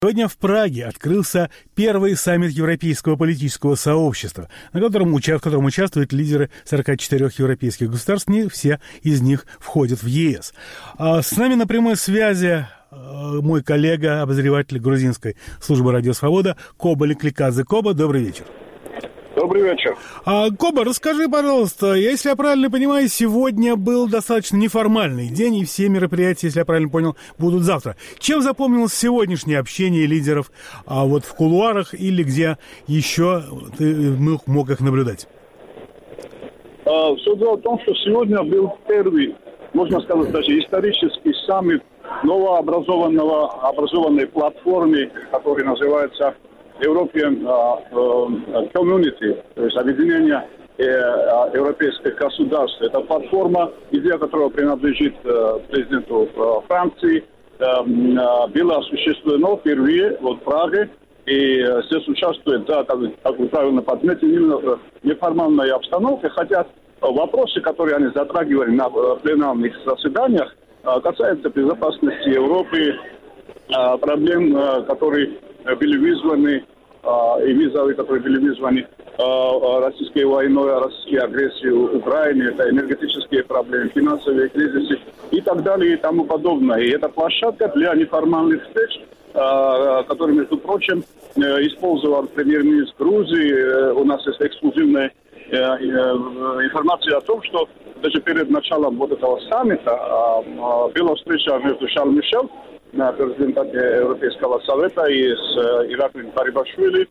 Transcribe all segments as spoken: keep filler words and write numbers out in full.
Сегодня в Праге открылся первый саммит Европейского политического сообщества, на котором, в котором участвуют лидеры сорока четырёх европейских государств. Не все из них входят в ЕС. А с нами на прямой связи мой коллега, обозреватель грузинской службы «Радио Свобода» Коба Ликликадзе. Коба, добрый вечер. Добрый вечер. А, Коба, расскажи, пожалуйста, если я правильно понимаю, сегодня был достаточно неформальный день, и все мероприятия, если я правильно понял, будут завтра. Чем запомнилось сегодняшнее общение лидеров а, вот в кулуарах или где еще ты мог их наблюдать? А, все дело в том, что сегодня был первый, можно сказать, даже исторический саммит новообразованного образованной платформы, которая называется European uh, Community, то есть объединение э, европейских государств. Это платформа, идея которой принадлежит э, президенту э, Франции, э, э, была осуществлена впервые вот, в Праге. И э, здесь участвует, да, как, как вы правильно подметили, именно неформальная обстановка, хотя вопросы, которые они затрагивали на э, пленарных заседаниях, э, касаются безопасности Европы, э, проблем, э, которые были вызваны, э, и вызовы, которые были вызваны э, российской войной, российской агрессией в Украине, это энергетические проблемы, финансовые кризисы и так далее и тому подобное. И это площадка для неформальных встреч, э, которые, между прочим, э, использовал премьер-министр Грузии. Э, у нас есть эксклюзивная э, э, информация о том, что даже перед началом вот этого саммита э, э, была встреча между Шарлем Мишелем, президента Европейского совета, и с Ираклием Гарибашвили,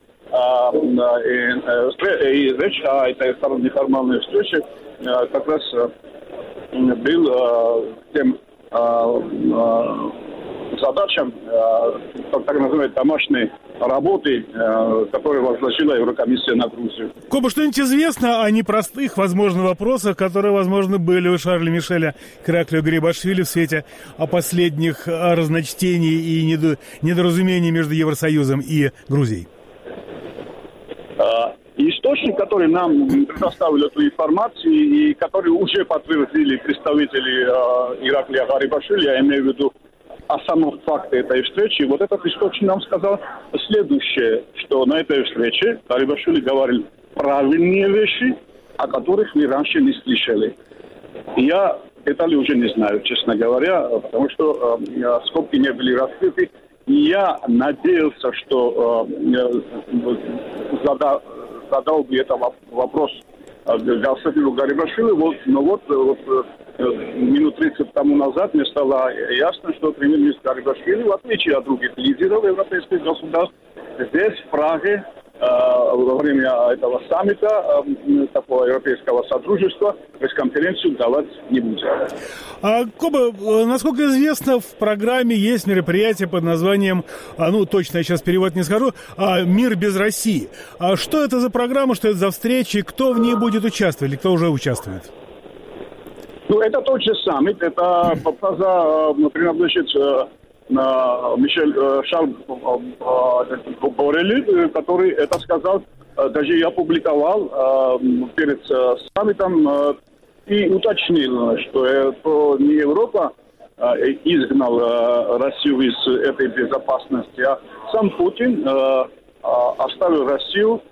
и, и речь о этой неформальной встрече как раз был тем задачам, так называемой домашней работы, которую возложила Еврокомиссия на Грузию. Коба, что-нибудь известно о непростых, возможно, вопросах, которые, возможно, были у Шарля Мишеля к Ираклию Гарибашвили в свете о последних разночтений и недоразумений между Евросоюзом и Грузией? Источник, который нам предоставил эту информацию и который уже подтвердили представители Ираклия Гарибашвили, я имею в виду о самом факте этой встречи, вот этот источник нам сказал следующее, что на этой встрече Гарибашвили говорил правильные вещи, о которых мы раньше не слышали. И я детали уже не знаю, честно говоря, потому что э, скобки не были раскрыты. И я надеялся, что э, задал, задал бы этот вопрос Галсафиру Гарибашвили, вот, но вот, вот минут тридцать тому назад мне стало ясно, что премьер-министр Гарибашвили, в отличие от других лидеров европейских государств, здесь, в Праге, э, во время этого саммита, э, такого европейского сотрудничества, пресс-конференцию давать не будет. А, Коба, насколько известно, в программе есть мероприятие под названием, а, ну, точно я сейчас перевод не скажу, а, «Мир без России». А что это за программа, что это за встречи, кто в ней будет участвовать или кто уже участвует? Ну, это тот же саммит, это фраза принадлежит на Мишель Шарль Борели, который это сказал, даже я опубликовал перед саммитом и уточнил, что это не Европа изгнал Россию из этой безопасности, а сам Путин оставил Россию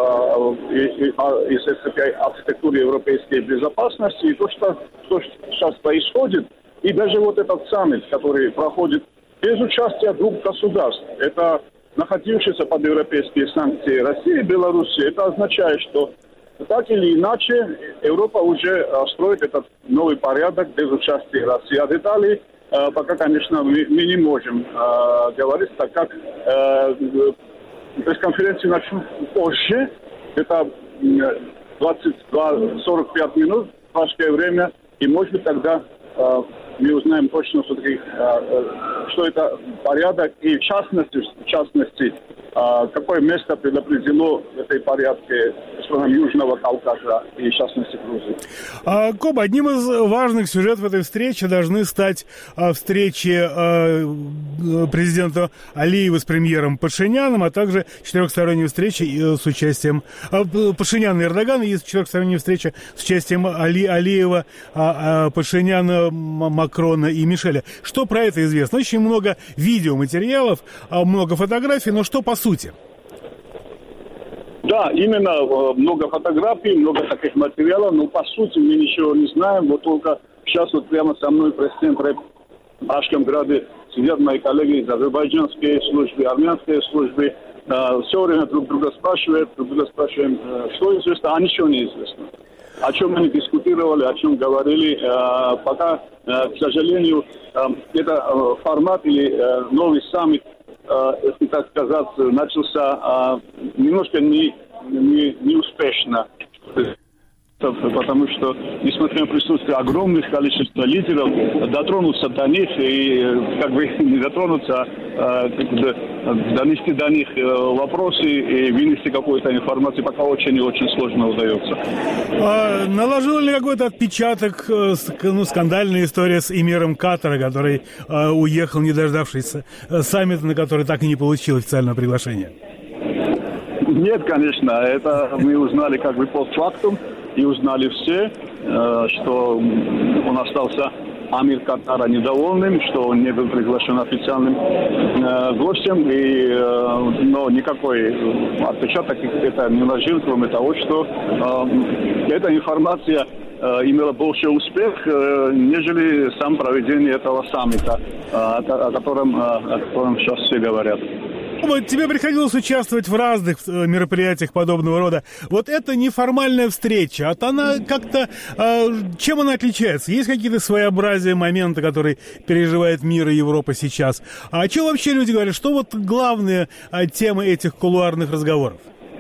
из этой архитектуры европейской безопасности. И то, что, что сейчас происходит, и даже вот этот саммит, который проходит без участия двух государств, это находившиеся под европейские санкции России и Белоруссии, это означает, что так или иначе Европа уже строит этот новый порядок без участия России. А детали пока, конечно, мы, мы не можем говорить, так как пресс-конференцию начнут позже, это двадцать два сорок пять минут, пражское время, и, может быть, тогда э, мы узнаем точно, все-таки, э, что это порядок, и в частности, в частности а, какое место предопределено в этой порядке странам Южного Кавказа и, в частности, Грузии. А, Коба, одним из важных сюжетов этой встречи должны стать а, встречи а, президента Алиева с премьером Пашиняном, а также четырехсторонние встречи с участием а, Пашиняна и Эрдогана, и четырехсторонняя встреча с участием Али, Алиева, а, а, Пашиняна, Макрона и Мишеля. Что про это известно? Очень много видеоматериалов, много фотографий, но что по сути? Да, именно много фотографий, много таких материалов, но по сути мы ничего не знаем. Вот только сейчас вот прямо со мной пресс-центр в Ашхабаде сидят мои коллеги из азербайджанской службы, армянской службы. Все время друг друга спрашивают, друг друга спрашиваем, что известно, а ничего не известно. О чем они дискутировали, о чем говорили, пока, к сожалению, это формат или новый саммит, если так сказать, начался немножко не, не, неуспешно. Потому что, несмотря на присутствие огромных количества лидеров, дотронуться до них и как бы не дотронуться, а донести до них вопросы и вынести какую-то информацию, пока очень и очень сложно удается. А наложил ли какой-то отпечаток, ну, скандальная история с эмиром Катара, который а, уехал, не дождавшись саммита, на который так и не получил официального приглашения? Нет, конечно, это мы узнали как бы постфактум. И узнали все, что он остался Амир Катара недовольным, что он не был приглашен официальным гостем, и, но никакой отпечаток это не наложил, кроме того, что эта информация имела больше успех, нежели сам проведение этого саммита, о котором, о котором сейчас все говорят. Вот тебе приходилось участвовать в разных мероприятиях подобного рода. Вот это неформальная встреча, а она как-то... Э, чем она отличается? Есть какие-то своеобразия, моменты, которые переживает мир и Европа сейчас? А что вообще люди говорят? Что вот главные э, темы этих кулуарных разговоров?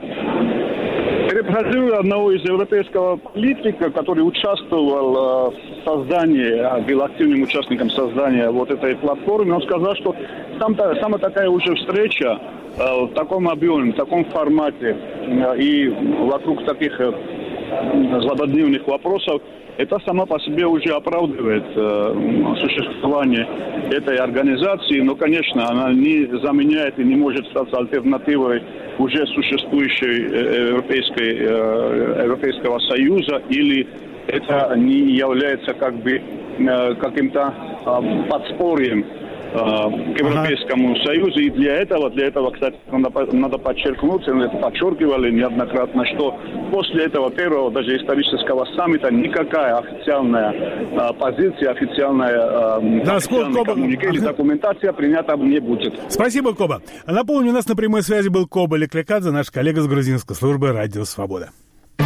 Перехожу одного из европейского политика, который участвовал в создании, был активным участником создания вот этой платформы. Он сказал, что там, самая такая уже встреча в таком объеме, в таком формате и вокруг таких злободневных вопросов, это сама по себе уже оправдывает э, существование этой организации, но, конечно, она не заменяет и не может стать альтернативой уже существующей европейской, э, Европейского Союза, или это не является как бы э, каким-то э, подспорьем к Европейскому ага. Союзу. И для этого, для этого, кстати, надо, надо подчеркнуть, это подчеркивали неоднократно, что после этого первого, даже исторического саммита, никакая официальная а, позиция, официальная, а, да, официальная коммунике или документация принята не будет. Спасибо, Коба. Напомню, у нас на прямой связи был Коба Леклекадзе, наш коллега с грузинской службы «Радио Свобода».